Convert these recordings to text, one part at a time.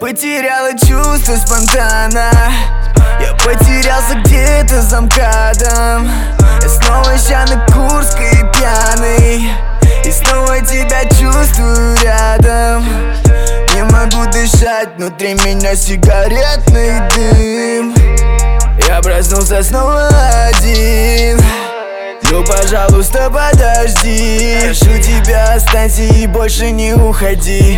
Потеряла чувство спонтанно. Я потерялся где-то за МКАДом. Я снова ща на Курской пьяный, и снова тебя чувствую рядом. Не могу дышать, внутри меня сигаретный дым. Я проснулся снова один. Ну, пожалуйста, подожди. Прошу тебя, останься и больше не уходи.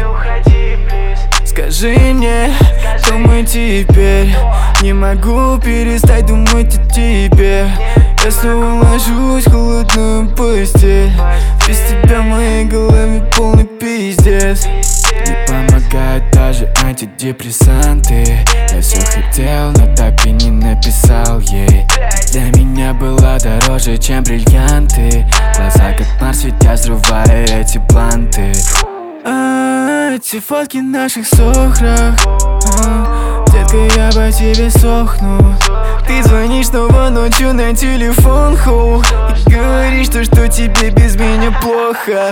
Скажи мне, что мы теперь? Не могу перестать думать о тебе. Я снова ложусь в холодную постель. Без тебя в моей голове полный пиздец. Не помогают даже антидепрессанты. Я все хотел, но так и не написал ей. Ты для меня была дороже, чем бриллианты. Глаза как Марс светят, взрывая эти планты. Эти фотки наших сохрах. Детка, я по тебе сохну. Ты звонишь снова ночью на телефон, хоу, и говоришь то, что тебе без меня плохо.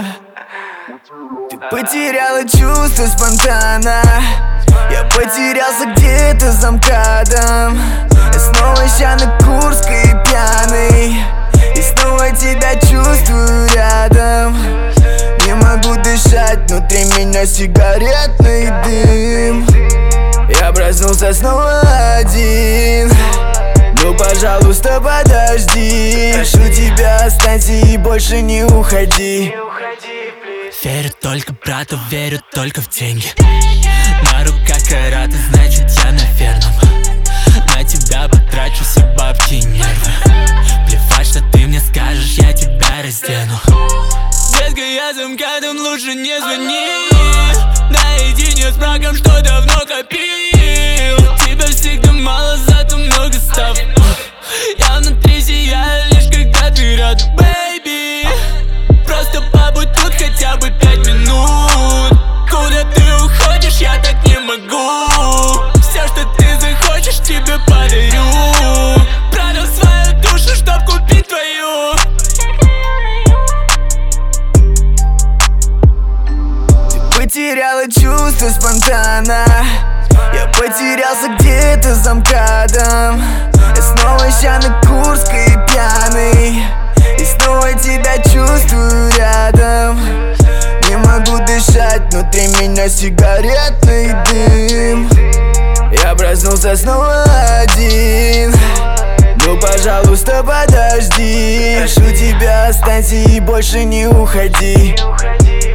Ты потеряла чувство спонтанно. Я потерялся где-то за МКАДом. Я снова ща на Курской пьяный, и снова тебя чувствую рядом. Не могу дышать, внутри меня сигаретный дым. Я проснулся снова один. Ну, пожалуйста, подожди. Прошу тебя, останься и больше не уходи. Верю только брату, верю только в деньги. На руках караты, значит я на верном. На тебя потрачу все бабки и нервы. Плевать, что ты мне скажешь, я тебя раздену. Детка, я за МКАДом, лучше не звони. Наедине с мраком, что давно копил. Тебя всегда мало, зато много став. Я внутри сияю, лишь когда ты рядом, бэйби. Просто побудь тут хотя бы 5 минут. Куда ты уходишь, я так не могу. Все, что ты захочешь, тебе подарю. Продал свою душу, чтоб купить твою. Потеряла чувство спонтанно. Я потерялся где-то за МКАДом. Я снова ща на Курской пьяный, и снова тебя чувствую рядом. Не могу дышать, внутри меня сигаретный дым. Я проснулся снова один. Ну, пожалуйста, подожди. Прошу тебя, останься и больше не уходи.